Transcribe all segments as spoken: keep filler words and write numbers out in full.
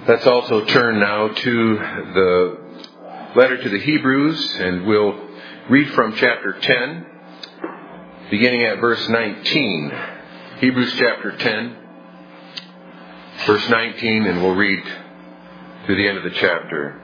Let's also turn now to the letter to the Hebrews, and we'll read from chapter ten, beginning at verse nineteen. Hebrews chapter ten, verse nineteen, and we'll read to the end of the chapter.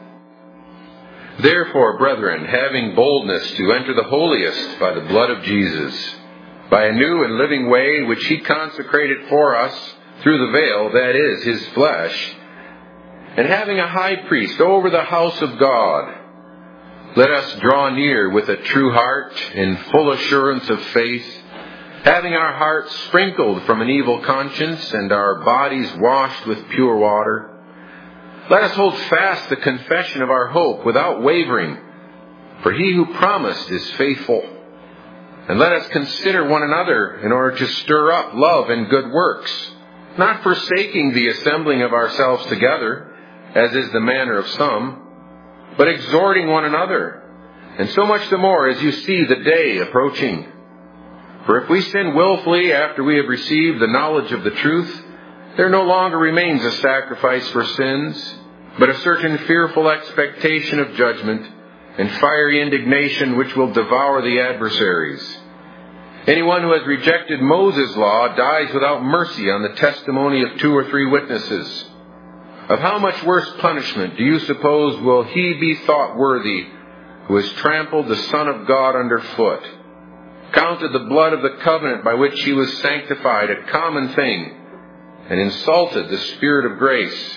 Therefore, brethren, having boldness to enter the holiest by the blood of Jesus, by a new and living way which he consecrated for us through the veil, that is, his flesh, and having a high priest over the house of God, let us draw near with a true heart in full assurance of faith, having our hearts sprinkled from an evil conscience and our bodies washed with pure water. Let us hold fast the confession of our hope without wavering, for he who promised is faithful. And let us consider one another in order to stir up love and good works, not forsaking the assembling of ourselves together, as is the manner of some, but exhorting one another, and so much the more as you see the day approaching. For if we sin willfully after we have received the knowledge of the truth, there no longer remains a sacrifice for sins, but a certain fearful expectation of judgment and fiery indignation which will devour the adversaries. Anyone who has rejected Moses' law dies without mercy on the testimony of two or three witnesses. Of how much worse punishment do you suppose will he be thought worthy who has trampled the Son of God underfoot, counted the blood of the covenant by which he was sanctified a common thing, and insulted the Spirit of grace?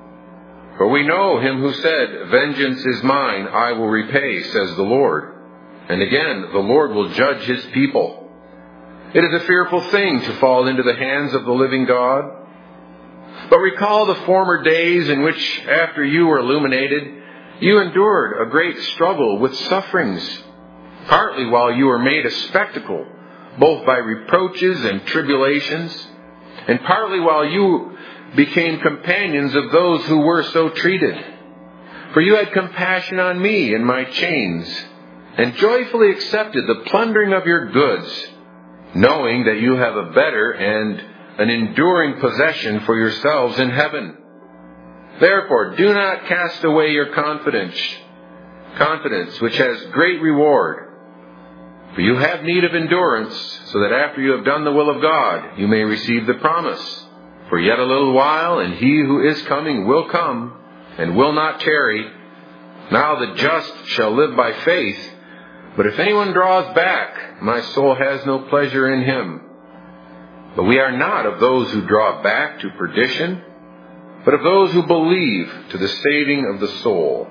For we know him who said, "Vengeance is mine, I will repay, says the Lord." And again, the Lord will judge his people. It is a fearful thing to fall into the hands of the living God. But recall the former days in which, after you were illuminated, you endured a great struggle with sufferings, partly while you were made a spectacle, both by reproaches and tribulations, and partly while you became companions of those who were so treated. For you had compassion on me in my chains, and joyfully accepted the plundering of your goods, knowing that you have a better and an enduring possession for yourselves in heaven. Therefore, do not cast away your confidence, confidence which has great reward. For you have need of endurance, so that after you have done the will of God, you may receive the promise. For yet a little while, and he who is coming will come, and will not tarry. Now the just shall live by faith. But if anyone draws back, my soul has no pleasure in him. But we are not of those who draw back to perdition, but of those who believe to the saving of the soul.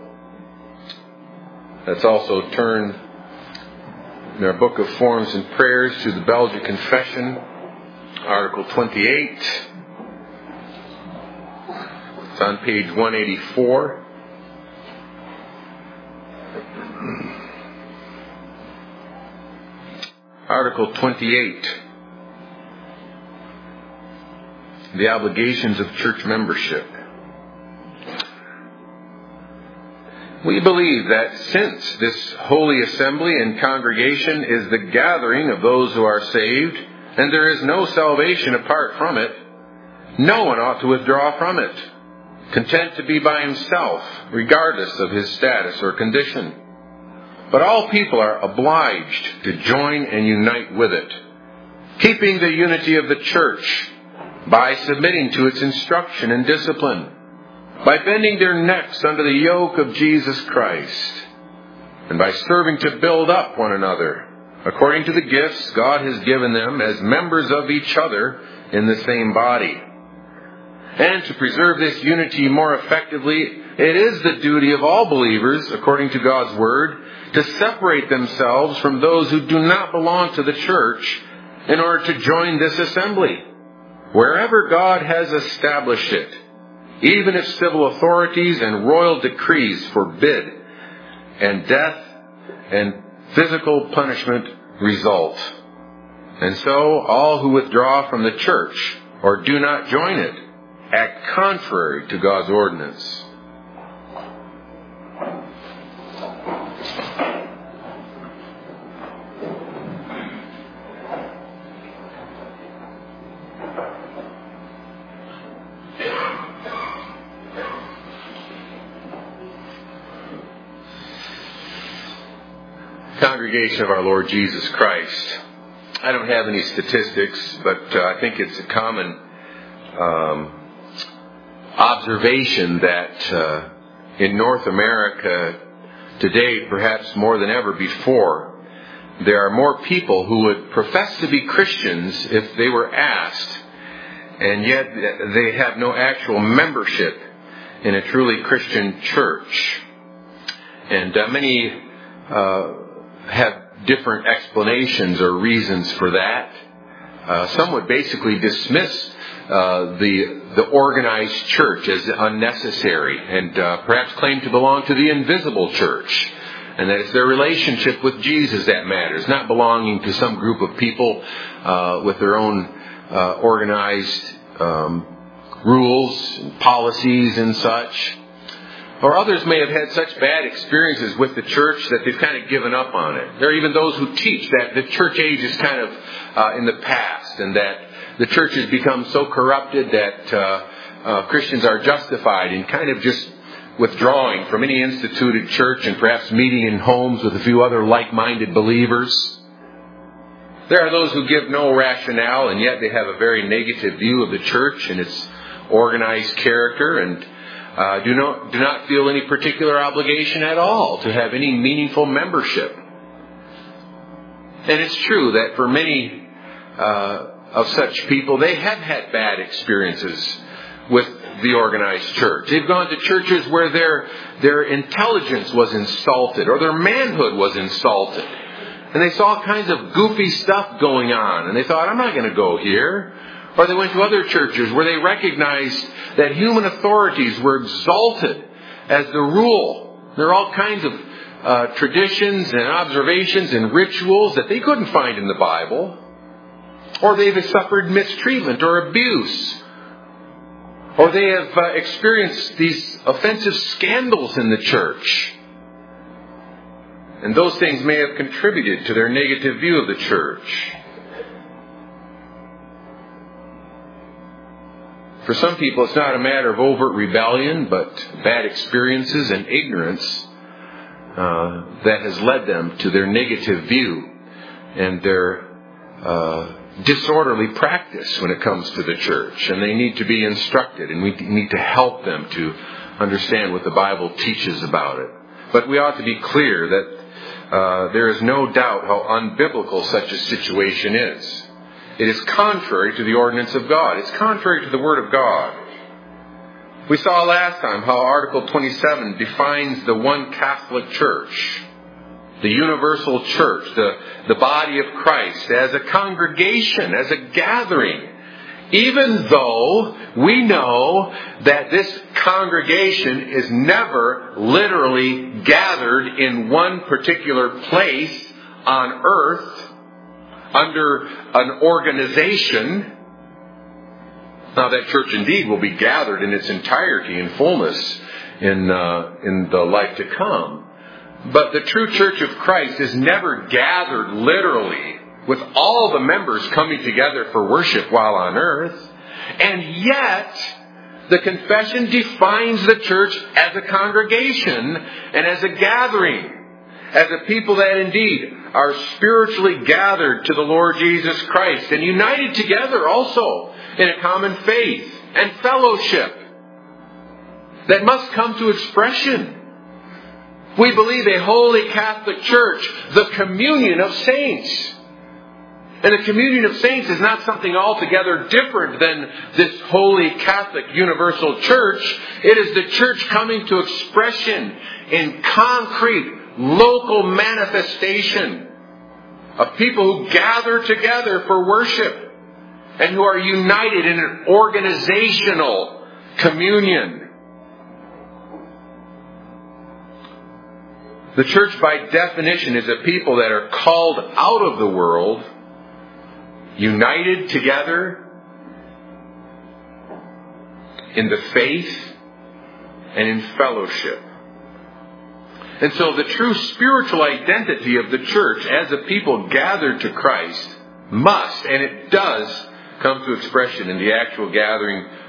Let's also turn in our book of forms and prayers to the Belgian Confession, Article twenty-eight. It's on page one eighty-four. Article twenty-eight. The obligations of church membership. We believe that since this holy assembly and congregation is the gathering of those who are saved, and there is no salvation apart from it, no one ought to withdraw from it, content to be by himself, regardless of his status or condition. But all people are obliged to join and unite with it, keeping the unity of the church, by submitting to its instruction and discipline, by bending their necks under the yoke of Jesus Christ, and by serving to build up one another, according to the gifts God has given them as members of each other in the same body. And to preserve this unity more effectively, it is the duty of all believers, according to God's Word, to separate themselves from those who do not belong to the church in order to join this assembly, wherever God has established it, even if civil authorities and royal decrees forbid, and death and physical punishment result. And so all who withdraw from the church or do not join it act contrary to God's ordinance. congregation of our Lord Jesus Christ. I don't have any statistics, but uh, I think it's a common um, observation that uh, in North America today, perhaps more than ever before, there are more people who would profess to be Christians if they were asked, and yet they have no actual membership in a truly Christian church. And uh, many uh, have different explanations or reasons for that. Uh, some would basically dismiss uh, the the organized church as unnecessary and uh, perhaps claim to belong to the invisible church, and that it's their relationship with Jesus that matters, not belonging to some group of people uh, with their own uh, organized um, rules and policies and such. Or others may have had such bad experiences with the church that they've kind of given up on it. There are even those who teach that the church age is kind of uh, in the past, and that the church has become so corrupted that uh, uh, Christians are justified in kind of just withdrawing from any instituted church and perhaps meeting in homes with a few other like-minded believers. There are those who give no rationale, and yet they have a very negative view of the church and its organized character, and Uh, do not do not feel any particular obligation at all to have any meaningful membership. And it's true that for many uh, of such people, they have had bad experiences with the organized church. They've gone to churches where their their intelligence was insulted or their manhood was insulted. And they saw all kinds of goofy stuff going on. And they thought, I'm not going to go here. Or they went to other churches where they recognized that human authorities were exalted as the rule. There are all kinds of uh, traditions and observations and rituals that they couldn't find in the Bible. Or they've suffered mistreatment or abuse. Or they have uh, experienced these offensive scandals in the church. And those things may have contributed to their negative view of the church. For some people, it's not a matter of overt rebellion, but bad experiences and ignorance uh, that has led them to their negative view and their uh, disorderly practice when it comes to the church. And they need to be instructed, and we need to help them to understand what the Bible teaches about it. But we ought to be clear that uh, there is no doubt how unbiblical such a situation is. It is contrary to the ordinance of God. It's contrary to the Word of God. We saw last time how Article twenty-seven defines the one Catholic Church, the universal church, the, the body of Christ, as a congregation, as a gathering. Even though we know that this congregation is never literally gathered in one particular place on earth, under an organization. Now that church indeed will be gathered in its entirety and fullness in uh, in the life to come. But the true church of Christ is never gathered literally with all the members coming together for worship while on earth. And yet, the confession defines the church as a congregation and as a gathering, as a people that indeed are spiritually gathered to the Lord Jesus Christ and united together also in a common faith and fellowship that must come to expression. We believe a holy Catholic Church, the communion of saints. And the communion of saints is not something altogether different than this holy Catholic universal church. It is the church coming to expression in concrete, local manifestation of people who gather together for worship and who are united in an organizational communion. The church, by definition, is a people that are called out of the world, united together in the faith and in fellowship. And so the true spiritual identity of the church as a people gathered to Christ must, and it does, come to expression in the actual gathering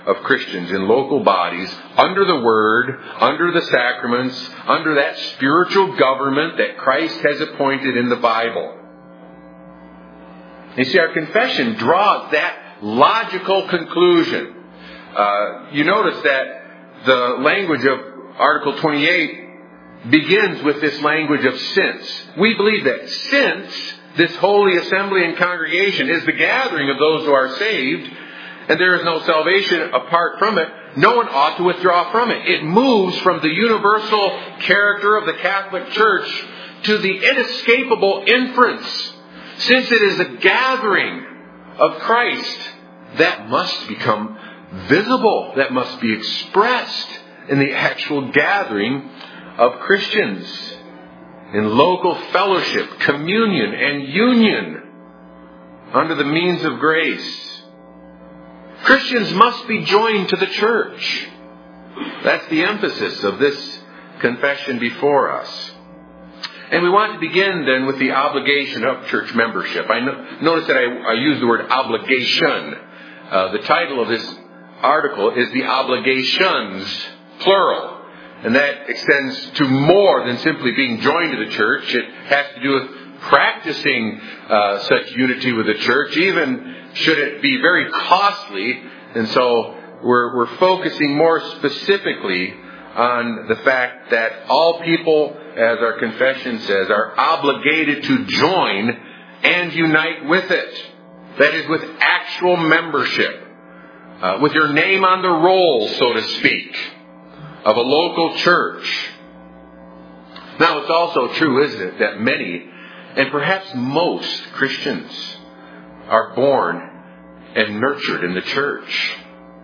of Christians in local bodies, under the Word, under the sacraments, under that spiritual government that Christ has appointed in the Bible. You see, our confession draws that logical conclusion. Uh, you notice that the language of Article twenty-eight begins with this language of since. We believe that since this holy assembly and congregation is the gathering of those who are saved, and there is no salvation apart from it, no one ought to withdraw from it. It moves from the universal character of the Catholic Church to the inescapable inference. Since it is a gathering of Christ, that must become visible, that must be expressed in the actual gathering of Christians, in local fellowship, communion, and union under the means of grace. Christians must be joined to the church. That's the emphasis of this confession before us. And we want to begin then with the obligation of church membership. I no- notice that I, I use the word obligation. Uh, the title of this article is the obligations, plural. And that extends to more than simply being joined to the church. It has to do with practicing uh, such unity with the church, even should it be very costly. And so we're, we're focusing more specifically on the fact that all people, as our confession says, are obligated to join and unite with it. That is, with actual membership, uh, with your name on the roll, so to speak, of a local church. Now, it's also true, isn't it, that many, and perhaps most Christians, are born and nurtured in the church.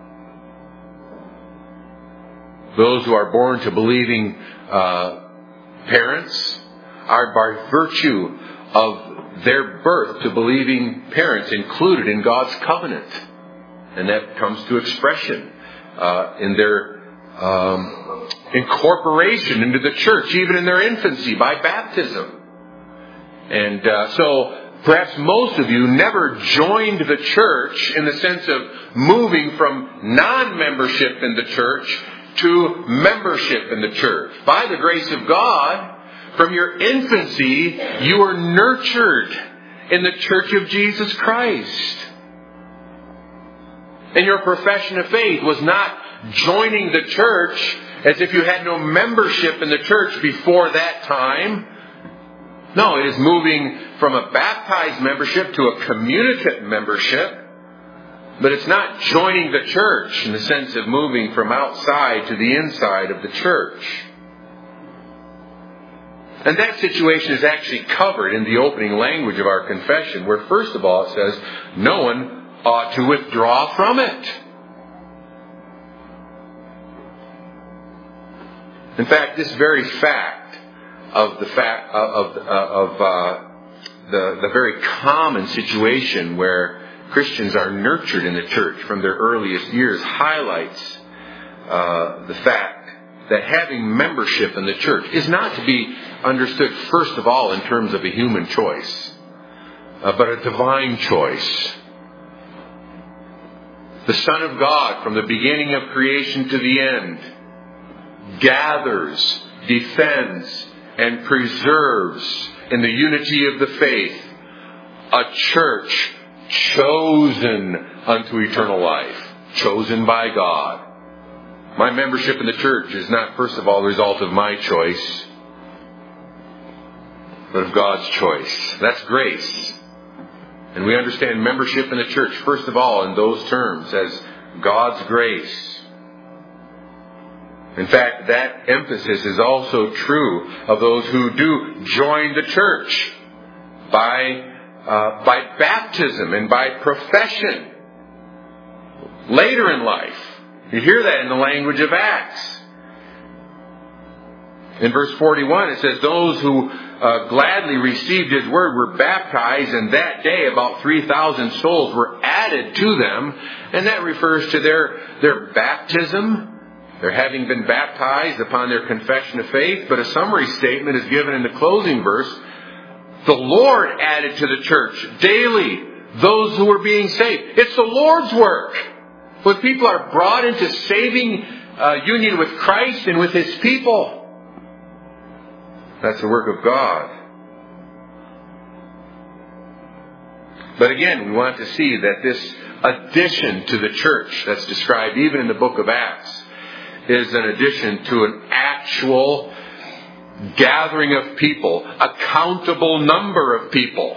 Those who are born to believing uh, parents are by virtue of their birth to believing parents included in God's covenant. And that comes to expression uh, in their um, incorporation into the church, even in their infancy, by baptism. And uh, so perhaps most of you never joined the church in the sense of moving from non-membership in the church to membership in the church. By the grace of God, from your infancy, you were nurtured in the church of Jesus Christ. And your profession of faith was not joining the church as if you had no membership in the church before that time. No, it is moving from a baptized membership to a communicant membership. But it's not joining the church in the sense of moving from outside to the inside of the church. And that situation is actually covered in the opening language of our confession, where first of all it says, no one ought to withdraw from it. In fact, this very fact of the fact of, of, of uh, the, the very common situation where Christians are nurtured in the church from their earliest years highlights uh, the fact that having membership in the church is not to be understood first of all in terms of a human choice, uh, but a divine choice. The Son of God, from the beginning of creation to the end, gathers, defends, and preserves in the unity of the faith a church chosen unto eternal life, chosen by God. My membership in the church is not, first of all, the result of my choice, but of God's choice. That's grace. And we understand membership in the church, first of all, in those terms, as God's grace. In fact, that emphasis is also true of those who do join the church by Uh, by baptism and by profession later in life. You hear that in the language of Acts. In verse forty-one it says, those who uh, gladly received His word were baptized, and that day about three thousand souls were added to them. And that refers to their, their baptism, their having been baptized upon their confession of faith. But a summary statement is given in the closing verse. The Lord added to the church daily those who were being saved. It's the Lord's work. When people are brought into saving uh, union with Christ and with His people, that's the work of God. But again, we want to see that this addition to the church that's described even in the book of Acts is an addition to an actual gathering of people, a countable number of people.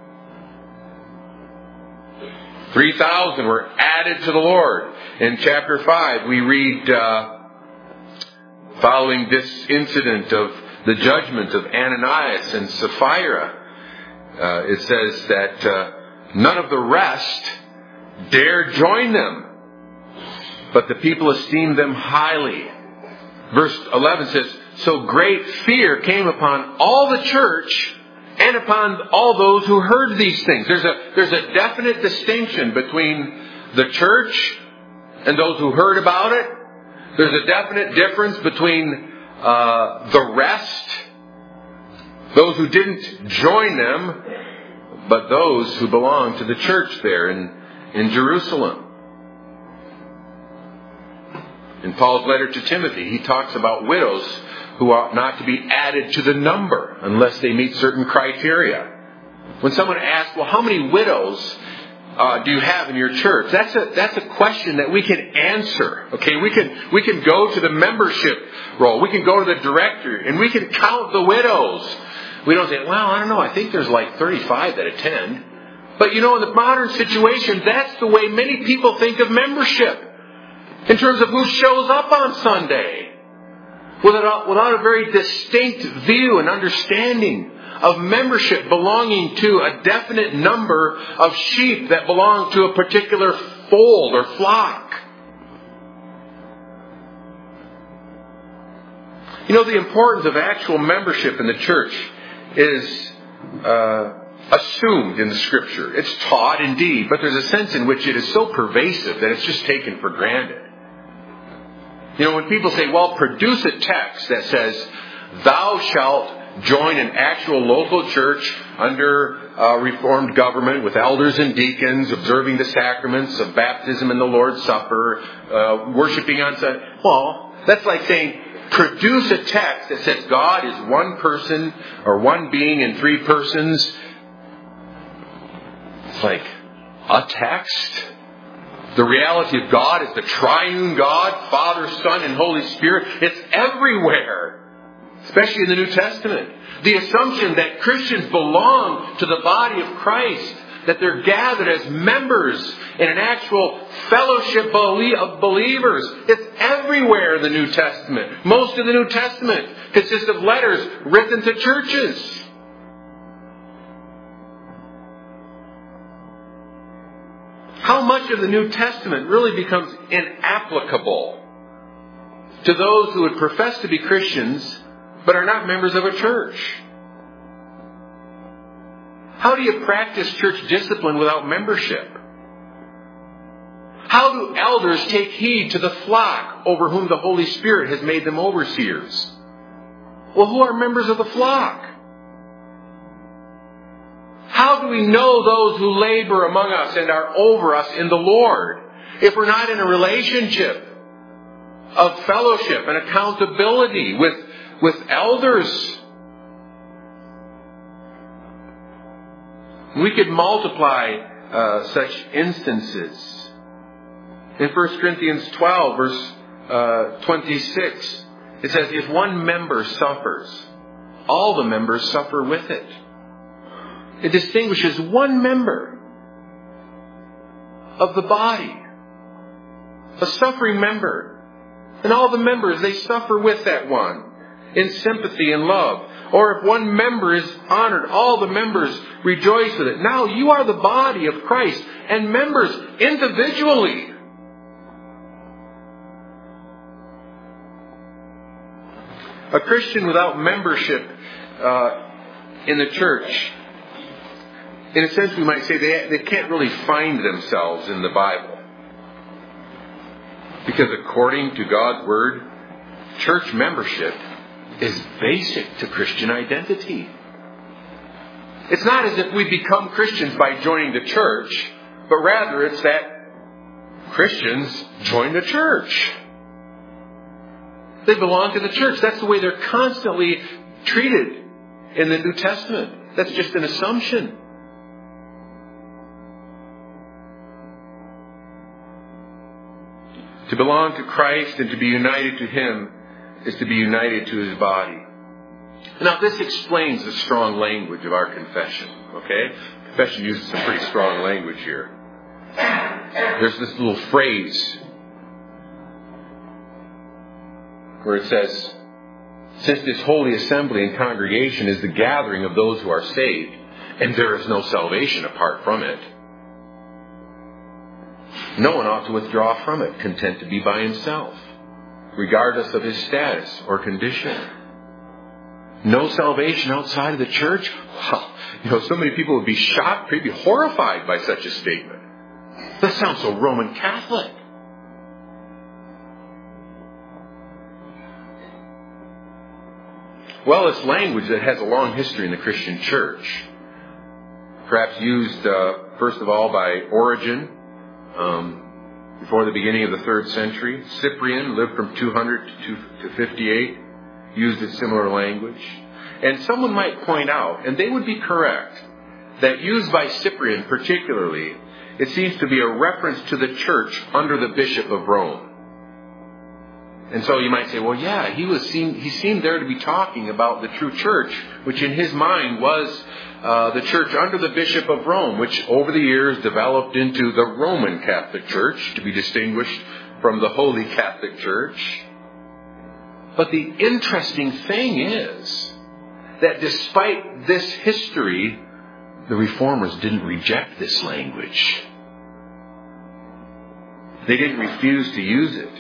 three thousand were added to the Lord. In chapter five, we read, uh, following this incident of the judgment of Ananias and Sapphira, uh, it says that uh, none of the rest dared join them, but the people esteemed them highly. Verse eleven says, so great fear came upon all the church and upon all those who heard these things. There's a, there's a definite distinction between the church and those who heard about it. There's a definite difference between uh, the rest, those who didn't join them, but those who belong to the church there in, in Jerusalem. In Paul's letter to Timothy, he talks about widows who ought not to be added to the number unless they meet certain criteria. When someone asks, well, how many widows uh, do you have in your church? That's a that's a question that we can answer. Okay, we can we can go to the membership roll. We can go to the director and we can count the widows. We don't say, well, I don't know, I think there's like thirty-five that attend. But you know, in the modern situation, that's the way many people think of membership. In terms of who shows up on Sunday. Without, without a very distinct view and understanding of membership belonging to a definite number of sheep that belong to a particular fold or flock. You know, the importance of actual membership in the church is uh, assumed in the Scripture. It's taught indeed, but there's a sense in which it is so pervasive that it's just taken for granted. You know, when people say, well, produce a text that says, thou shalt join an actual local church under uh, Reformed government with elders and deacons, observing the sacraments of baptism and the Lord's Supper, uh, worshiping on Sunday. Well, that's like saying, produce a text that says God is one person or one being in three persons. It's like, a text? The reality of God is the triune God, Father, Son, and Holy Spirit. It's everywhere, especially in the New Testament. The assumption that Christians belong to the body of Christ, that they're gathered as members in an actual fellowship of believers. It's everywhere in the New Testament. Most of the New Testament consists of letters written to churches. How much of the New Testament really becomes inapplicable to those who would profess to be Christians but are not members of a church? How do you practice church discipline without membership? How do elders take heed to the flock over whom the Holy Spirit has made them overseers? Well, who are members of the flock? How do we know those who labor among us and are over us in the Lord if we're not in a relationship of fellowship and accountability with, with elders? We could multiply uh, such instances. In First Corinthians twelve, verse uh, twenty-six, it says, if one member suffers, all the members suffer with it. It distinguishes one member of the body, a suffering member. And all the members, they suffer with that one in sympathy and love. Or if one member is honored, all the members rejoice with it. Now you are the body of Christ and members individually. A Christian without membership uh, in the church, in a sense we might say they, they can't really find themselves in the Bible. Because according to God's Word, church membership is basic to Christian identity. It's not as if we become Christians by joining the church, but rather it's that Christians join the church. They belong to the church. That's the way they're constantly treated in the New Testament. That's just an assumption. To belong to Christ and to be united to Him is to be united to His body. Now, this explains the strong language of our confession. Okay? Confession uses some pretty strong language here. There's this little phrase where it says, since this holy assembly and congregation is the gathering of those who are saved, and there is no salvation apart from it, no one ought to withdraw from it, content to be by himself, regardless of his status or condition. No salvation outside of the church? Well, you know, so many people would be shocked, maybe horrified by such a statement. That sounds so Roman Catholic. Well, it's language that has a long history in the Christian church. Perhaps used, uh, first of all, by Origen, um, before the beginning of the third century. Cyprian lived from two hundred to fifty-eight, used a similar language. And someone might point out, and they would be correct, that used by Cyprian particularly, it seems to be a reference to the church under the Bishop of Rome. And so you might say, well, yeah, he was seen, he seemed there to be talking about the true church, which in his mind was uh, the church under the Bishop of Rome, which over the years developed into the Roman Catholic Church, to be distinguished from the Holy Catholic Church. But the interesting thing is that despite this history, the Reformers didn't reject this language. They didn't refuse to use it.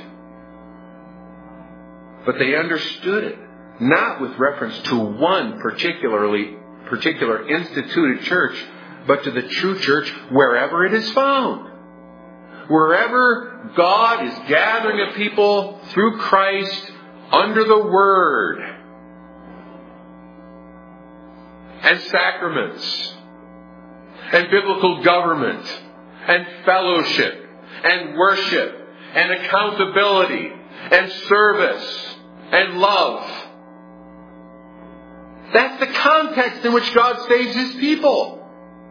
But they understood it, not with reference to one particularly particular instituted church, but to the true church wherever it is found. Wherever God is gathering a people through Christ under the Word and sacraments and biblical government and fellowship and worship and accountability and service and love. That's the context in which God saves His people.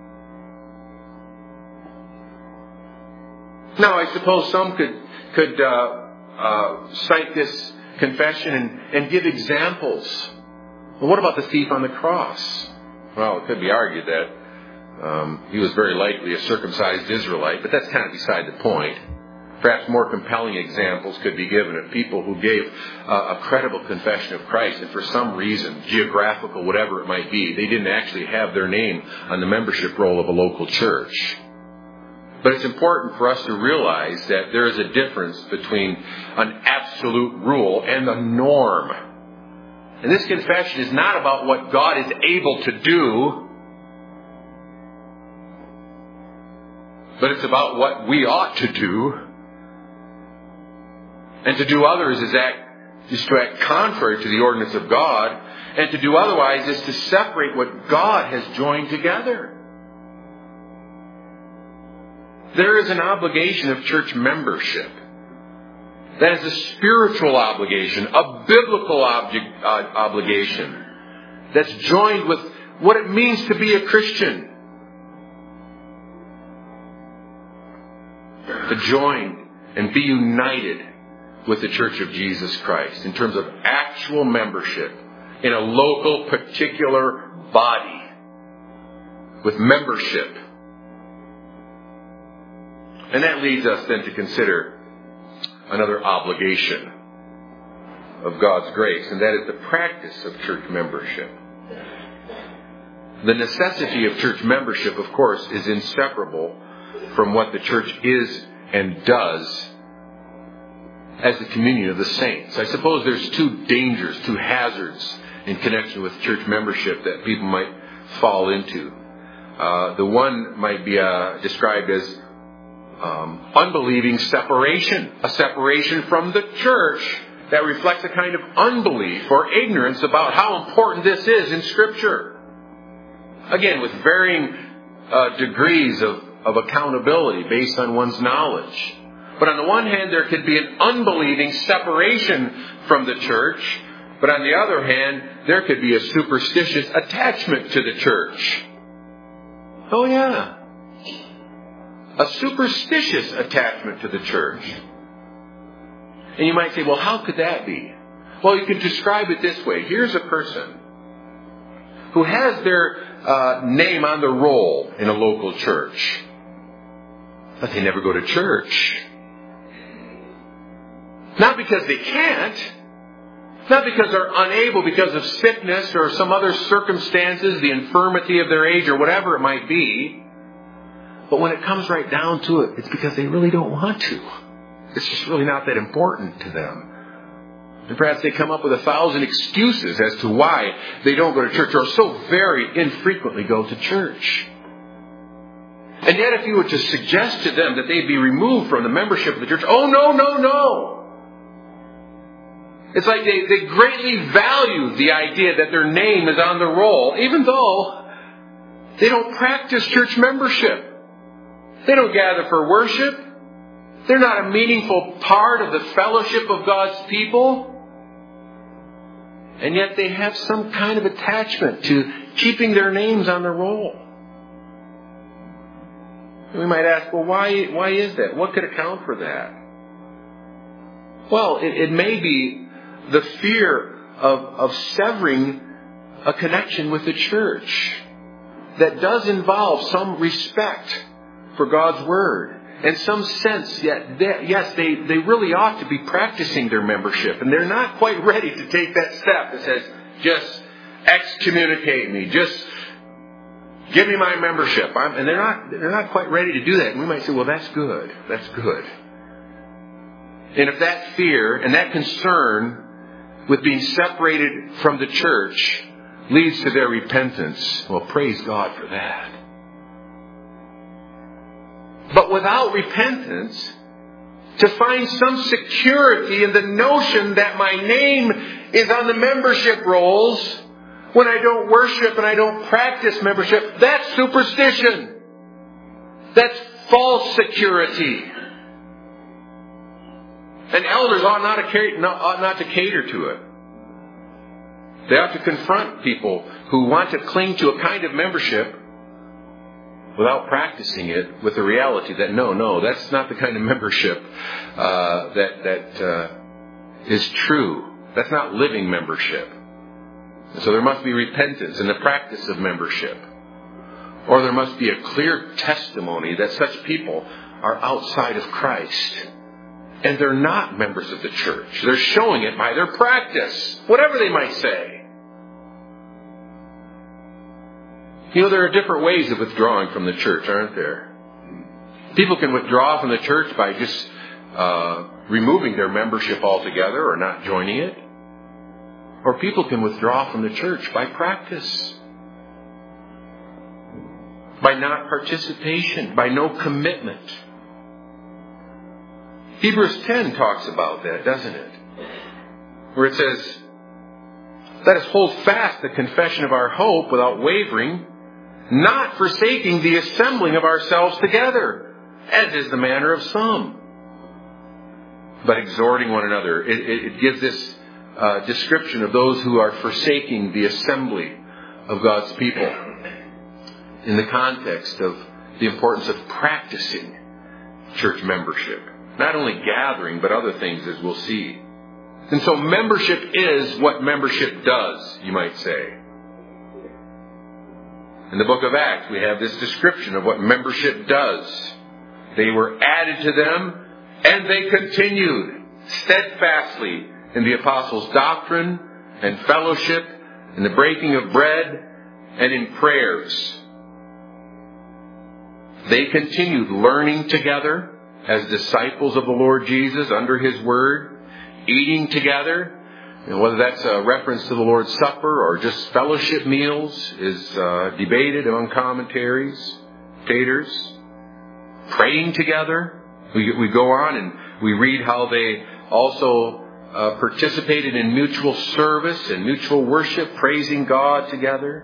Now, I suppose some could could uh, uh, cite this confession and, and give examples. Well, what about the thief on the cross? Well, it could be argued that um, he was very likely a circumcised Israelite, but that's kind of beside the point. Perhaps more compelling examples could be given of people who gave uh, a credible confession of Christ, and for some reason, geographical, whatever it might be, they didn't actually have their name on the membership roll of a local church. But it's important for us to realize that there is a difference between an absolute rule and a norm. And this confession is not about what God is able to do, but it's about what we ought to do. And to do others is act, is to act contrary to the ordinance of God. And to do otherwise is to separate what God has joined together. There is an obligation of church membership. That is a spiritual obligation, a biblical object, uh, obligation that's joined with what it means to be a Christian. To join and be united with the Church of Jesus Christ in terms of actual membership in a local, particular body with membership. And that leads us then to consider another obligation of God's grace, and that is the practice of church membership. The necessity of church membership, of course, is inseparable from what the church is and does as the communion of the saints. I suppose there's two dangers, two hazards in connection with church membership that people might fall into. Uh, the one might be uh, described as um, unbelieving separation, a separation from the church that reflects a kind of unbelief or ignorance about how important this is in Scripture. Again, with varying uh, degrees of, of accountability based on one's knowledge. But on the one hand, there could be an unbelieving separation from the church. But on the other hand, there could be a superstitious attachment to the church. Oh yeah. A superstitious attachment to the church. And you might say, well, how could that be? Well, you can describe it this way. Here's a person who has their uh, name on the roll in a local church, but they never go to church. Not because they can't, not because they're unable because of sickness or some other circumstances, the infirmity of their age or whatever it might be, but when it comes right down to it, it's because they really don't want to. It's just really not that important to them. And perhaps they come up with a thousand excuses as to why they don't go to church or so very infrequently go to church. And yet if you were to suggest to them that they be removed from the membership of the church, oh no, no, no. It's like they, they greatly value the idea that their name is on the roll, even though they don't practice church membership. They don't gather for worship. They're not a meaningful part of the fellowship of God's people. And yet they have some kind of attachment to keeping their names on the roll. We might ask, well, why, why is that? What could account for that? Well, it, it may be the fear of, of severing a connection with the church that does involve some respect for God's Word. And some sense, yet, that, yes, they, they really ought to be practicing their membership. And they're not quite ready to take that step that says, just excommunicate me. Just give me my membership. I'm, and they're not, they're not quite ready to do that. And we might say, well, that's good. That's good. And if that fear and that concern with being separated from the church leads to their repentance, well, praise God for that. But without repentance, to find some security in the notion that my name is on the membership rolls when I don't worship and I don't practice membership, that's superstition. That's false security. And elders ought not to, ought not to cater to it. They ought to confront people who want to cling to a kind of membership without practicing it with the reality that no, no, that's not the kind of membership uh, that that uh, is true. That's not living membership. So there must be repentance in the practice of membership. Or there must be a clear testimony that such people are outside of Christ. And they're not members of the church. They're showing it by their practice, whatever they might say. You know, there are different ways of withdrawing from the church, aren't there? People can withdraw from the church by just uh, removing their membership altogether or not joining it. Or people can withdraw from the church by practice, by not participation, by no commitment. Hebrews ten talks about that, doesn't it? Where it says, let us hold fast the confession of our hope without wavering, not forsaking the assembling of ourselves together, as is the manner of some, but exhorting one another. It, it, it gives this uh, description of those who are forsaking the assembly of God's people in the context of the importance of practicing church membership. Not only gathering, but other things, as we'll see. And so membership is what membership does, you might say. In the book of Acts, we have this description of what membership does. They were added to them, and they continued steadfastly in the apostles' doctrine and fellowship, in the breaking of bread, and in prayers. They continued learning together as disciples of the Lord Jesus under His Word, eating together. And whether that's a reference to the Lord's Supper or just fellowship meals is uh, debated among commentaries, taters. Praying together. We, we go on and we read how they also uh, participated in mutual service and mutual worship, praising God together.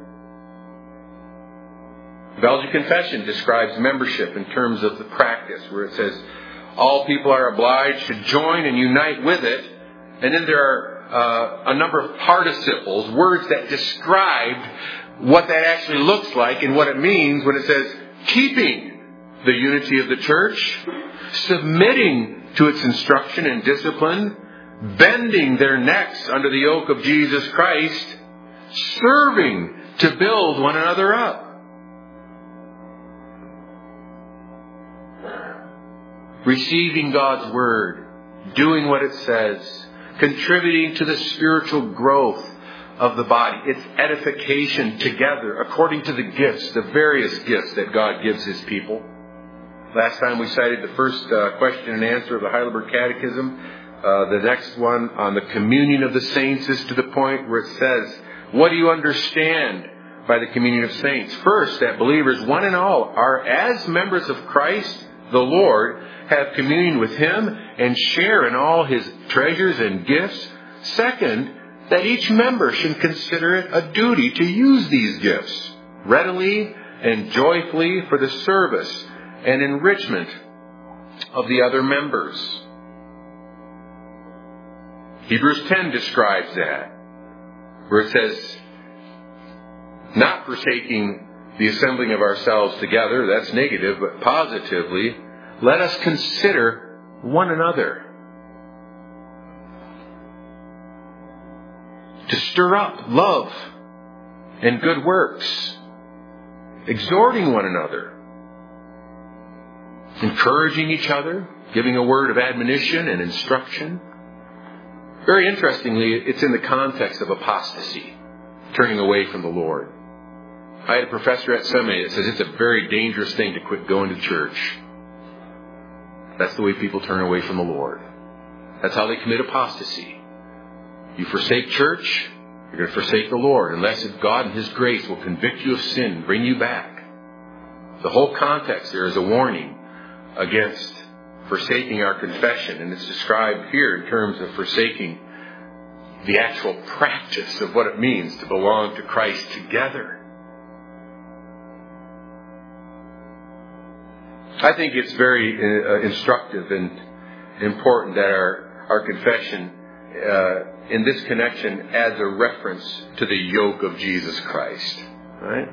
Belgian Confession describes membership in terms of the practice, where it says, all people are obliged to join and unite with it. And then there are uh, a number of participles, words that describe what that actually looks like and what it means when it says keeping the unity of the church, submitting to its instruction and discipline, bending their necks under the yoke of Jesus Christ, serving to build one another up. Receiving God's Word, doing what it says, contributing to the spiritual growth of the body, its edification together according to the gifts, the various gifts that God gives His people. Last time we cited the first uh, question and answer of the Heidelberg Catechism. Uh, the next one on the communion of the saints is to the point where it says, what do you understand by the communion of saints? First, that believers, one and all, are as members of Christ, the Lord, have communion with Him and share in all His treasures and gifts. Second, that each member should consider it a duty to use these gifts readily and joyfully for the service and enrichment of the other members. Hebrews ten describes that, where it says, not forsaking the assembling of ourselves together, that's negative, but positively, let us consider one another. To stir up love and good works, exhorting one another, encouraging each other, giving a word of admonition and instruction. Very interestingly, it's in the context of apostasy, turning away from the Lord. I had a professor at seminary that says it's a very dangerous thing to quit going to church. That's the way people turn away from the Lord. That's how they commit apostasy. You forsake church, you're going to forsake the Lord, unless if God in His grace will convict you of sin and bring you back. The whole context there is a warning against forsaking our confession, and it's described here in terms of forsaking the actual practice of what it means to belong to Christ together. I think it's very uh, instructive and important that our, our confession uh, in this connection adds a reference to the yoke of Jesus Christ. Right?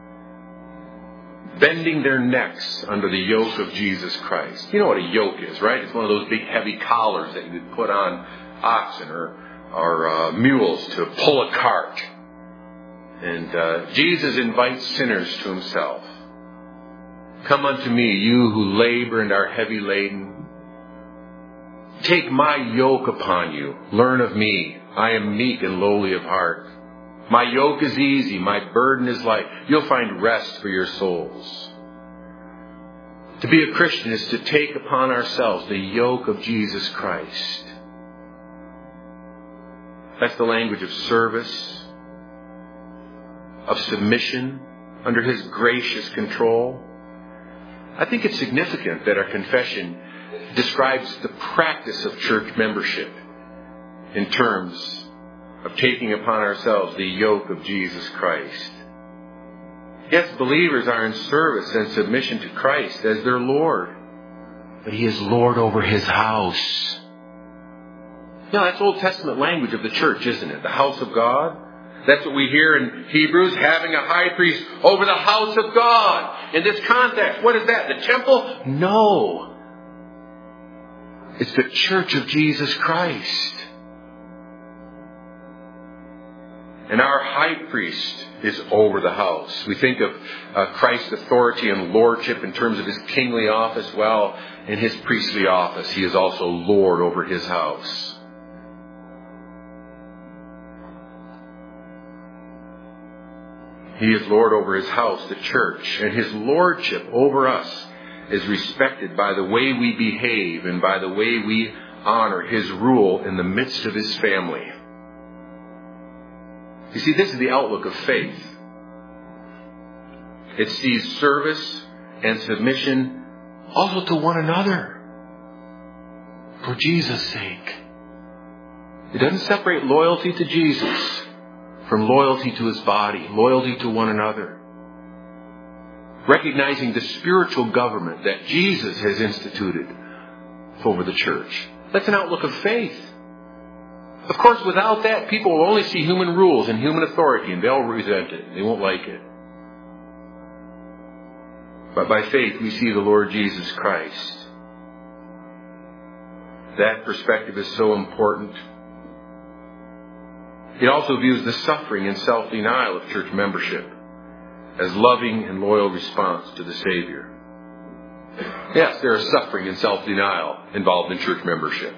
Bending their necks under the yoke of Jesus Christ. You know what a yoke is, right? It's one of those big heavy collars that you could put on oxen or, or uh, mules to pull a cart. And uh, Jesus invites sinners to Himself. Come unto me, you who labor and are heavy laden. Take my yoke upon you. Learn of me. I am meek and lowly of heart. My yoke is easy. My burden is light. You'll find rest for your souls. To be a Christian is to take upon ourselves the yoke of Jesus Christ. That's the language of service, of submission under His gracious control. I think it's significant that our confession describes the practice of church membership in terms of taking upon ourselves the yoke of Jesus Christ. Yes, believers are in service and submission to Christ as their Lord, but He is Lord over His house. Now, that's Old Testament language of the church, isn't it? The house of God. That's what we hear in Hebrews, having a high priest over the house of God. In this context, what is that? The temple? No. It's the church of Jesus Christ. And our high priest is over the house. We think of uh, Christ's authority and lordship in terms of His kingly office. Well, in His priestly office, He is also Lord over His house. He is Lord over His house, the church, and His lordship over us is respected by the way we behave and by the way we honor His rule in the midst of His family. You see, this is the outlook of faith. It sees service and submission also to one another for Jesus' sake. It doesn't separate loyalty to Jesus from loyalty to His body, loyalty to one another. Recognizing the spiritual government that Jesus has instituted over the church. That's an outlook of faith. Of course, without that, people will only see human rules and human authority, and they'll resent it. They won't like it. But by faith, we see the Lord Jesus Christ. That perspective is so important. It also views the suffering and self-denial of church membership as loving and loyal response to the Savior. Yes, there is suffering and self-denial involved in church membership.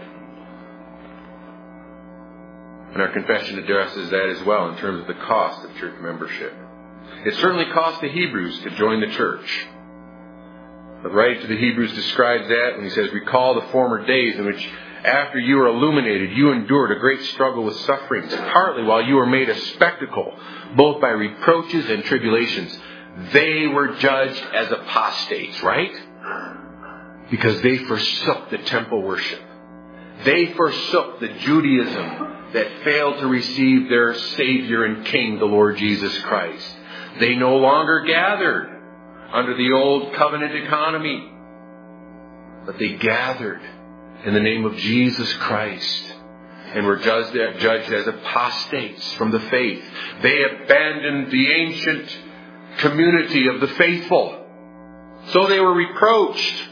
And our confession addresses that as well in terms of the cost of church membership. It certainly cost the Hebrews to join the church. The writer to the Hebrews describes that when he says, recall the former days in which after you were illuminated, you endured a great struggle with sufferings, partly while you were made a spectacle, both by reproaches and tribulations. They were judged as apostates, right? Because they forsook the temple worship. They forsook the Judaism that failed to receive their Savior and King, the Lord Jesus Christ. They no longer gathered under the old covenant economy, but they gathered in the name of Jesus Christ and were judged, judged as apostates from the faith. They abandoned the ancient community of the faithful. So they were reproached.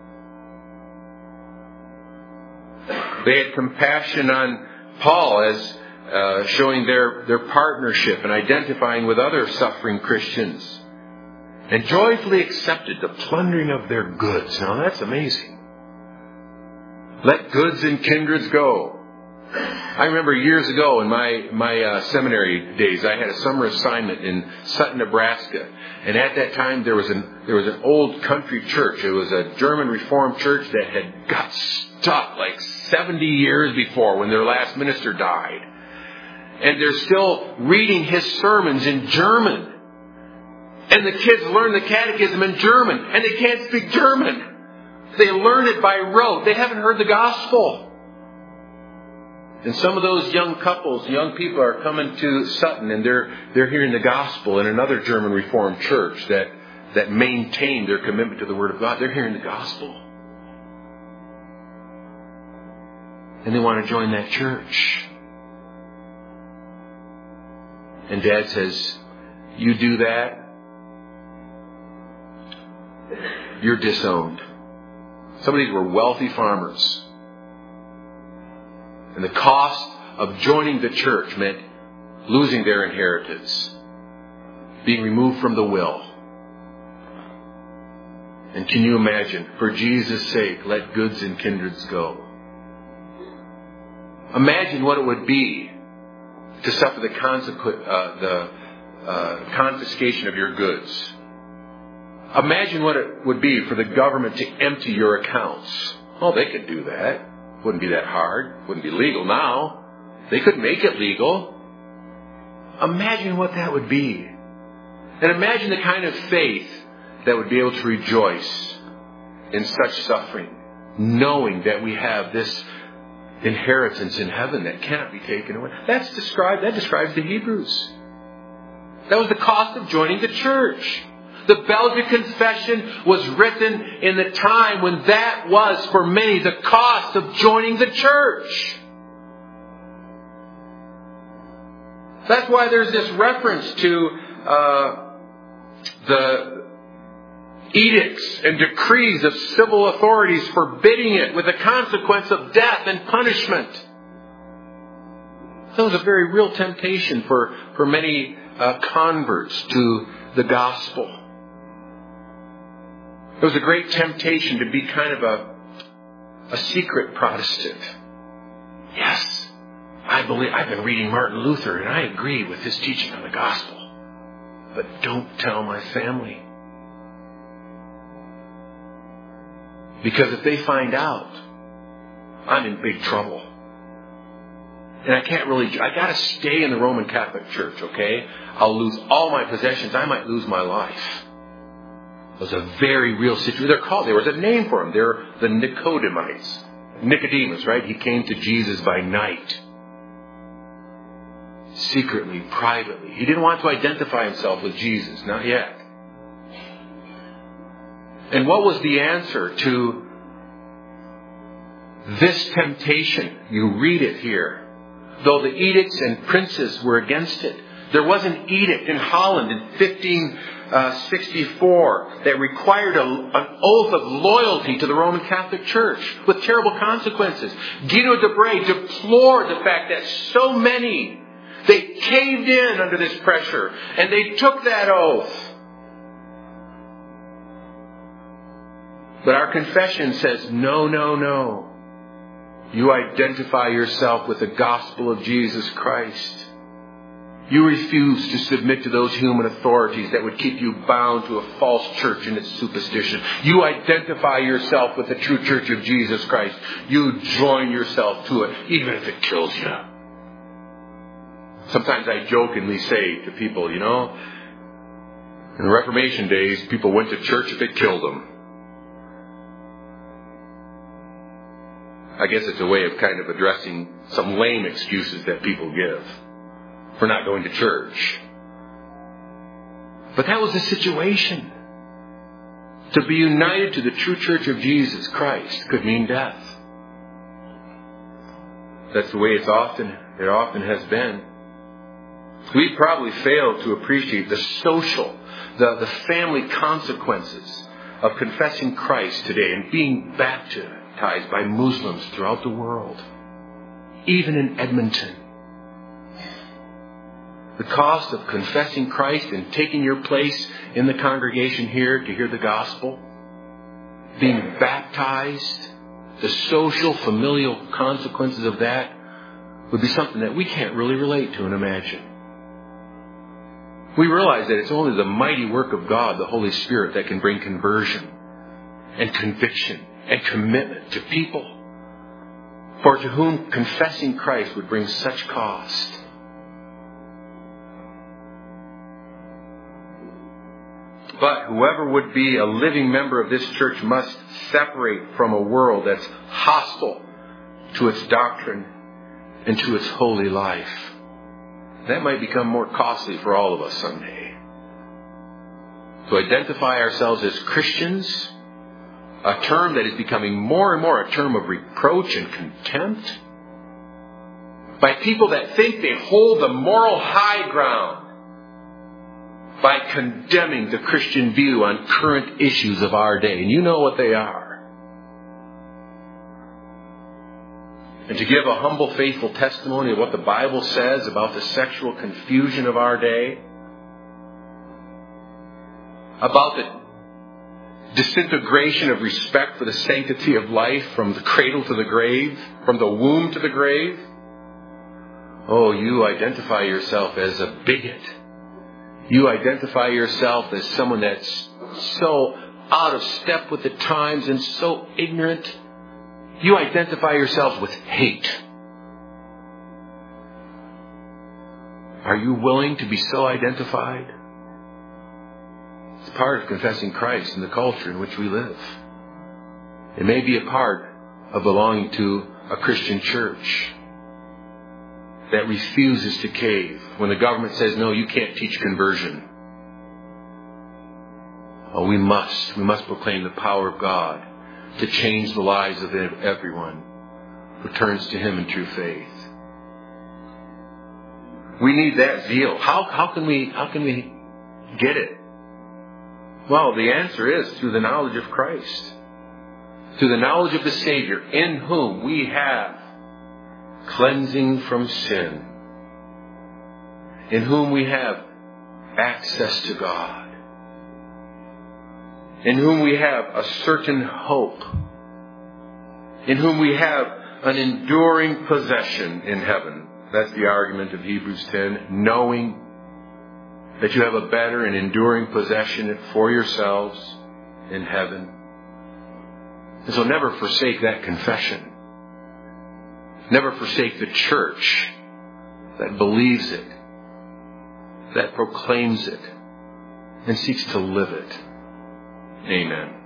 They had compassion on Paul as uh, showing their, their partnership and identifying with other suffering Christians, and joyfully accepted the plundering of their goods. Now that's amazing. Let goods and kindreds go. I remember years ago in my my uh, seminary days, I had a summer assignment in Sutton, Nebraska, and at that time there was an there was an old country church. It was a German Reformed church that had got stuck like seventy years before when their last minister died, and they're still reading his sermons in German. And the kids learn the catechism in German, and they can't speak German. They learn it by rote. They haven't heard the gospel. And some of those young couples, young people are coming to Sutton, and they're they're hearing the gospel in another German Reformed church that, that maintained their commitment to the Word of God. They're hearing the gospel. And they want to join that church. And Dad says, you do that, you're disowned. Some of these were wealthy farmers. And the cost of joining the church meant losing their inheritance, being removed from the will. And can you imagine, for Jesus' sake, let goods and kindreds go. Imagine what it would be to suffer the, consequ- uh, the uh, confiscation of your goods. Imagine what it would be for the government to empty your accounts. Oh, they could do that. Wouldn't be that hard. Wouldn't be legal now. They could make it legal. Imagine what that would be. And imagine the kind of faith that would be able to rejoice in such suffering, knowing that we have this inheritance in heaven that cannot be taken away. That's described, that describes the Hebrews. That was the cost of joining the church. The Belgian Confession was written in the time when that was, for many, the cost of joining the church. That's why there's this reference to uh, the edicts and decrees of civil authorities forbidding it with the consequence of death and punishment. That was a very real temptation for, for many uh, converts to the gospel. It was a great temptation to be kind of a, a secret Protestant. Yes, I believe, I've been reading Martin Luther and I agree with his teaching on the gospel. But don't tell my family. Because if they find out, I'm in big trouble. And I can't really, I gotta stay in the Roman Catholic Church, okay? I'll lose all my possessions. I might lose my life. It was a very real situation. They're called, there was a name for them. They're the Nicodemites. Nicodemus, right? He came to Jesus by night. Secretly, privately. He didn't want to identify himself with Jesus. Not yet. And what was the answer to this temptation, you read it here, though the edicts and princes were against it. There was an edict in Holland in fifteen sixty-four that required a, an oath of loyalty to the Roman Catholic Church with terrible consequences. Guido de Bray deplored the fact that so many, they caved in under this pressure and they took that oath. But our confession says, no, no, no. You identify yourself with the gospel of Jesus Christ. You refuse to submit to those human authorities that would keep you bound to a false church and its superstition. You identify yourself with the true church of Jesus Christ. You join yourself to it, even if it kills you. Sometimes I jokingly say to people, you know, in the Reformation days, people went to church if it killed them. I guess it's a way of kind of addressing some lame excuses that people give for not going to church. But that was the situation. To be united to the true church of Jesus Christ could mean death. That's the way it's often, it often has been. We probably fail to appreciate the social, the, the family consequences of confessing Christ today and being baptized by Muslims throughout the world, even in Edmonton. The cost of confessing Christ and taking your place in the congregation here to hear the gospel, being baptized, the social, familial consequences of that would be something that we can't really relate to and imagine. We realize that it's only the mighty work of God, the Holy Spirit, that can bring conversion and conviction and commitment to people, for to whom confessing Christ would bring such cost. But whoever would be a living member of this church must separate from a world that's hostile to its doctrine and to its holy life. That might become more costly for all of us someday. To identify ourselves as Christians, a term that is becoming more and more a term of reproach and contempt, by people that think they hold the moral high ground, by condemning the Christian view on current issues of our day. And you know what they are. And to give a humble, faithful testimony of what the Bible says about the sexual confusion of our day, about the disintegration of respect for the sanctity of life from the cradle to the grave, from the womb to the grave. Oh, you identify yourself as a bigot. You identify yourself as someone that's so out of step with the times and so ignorant. You identify yourself with hate. Are you willing to be so identified? It's part of confessing Christ in the culture in which we live. It may be a part of belonging to a Christian church that refuses to cave when the government says, no, you can't teach conversion. Oh, we must. We must proclaim the power of God to change the lives of everyone who turns to Him in true faith. We need that zeal. How, how can we, how can we get it? Well, the answer is through the knowledge of Christ. Through the knowledge of the Savior, in whom we have cleansing from sin, in whom we have access to God, in whom we have a certain hope, in whom we have an enduring possession in heaven. That's the argument of Hebrews ten, knowing that you have a better and enduring possession for yourselves in heaven. And so never forsake that confession. Never forsake the church that believes it, that proclaims it, and seeks to live it. Amen.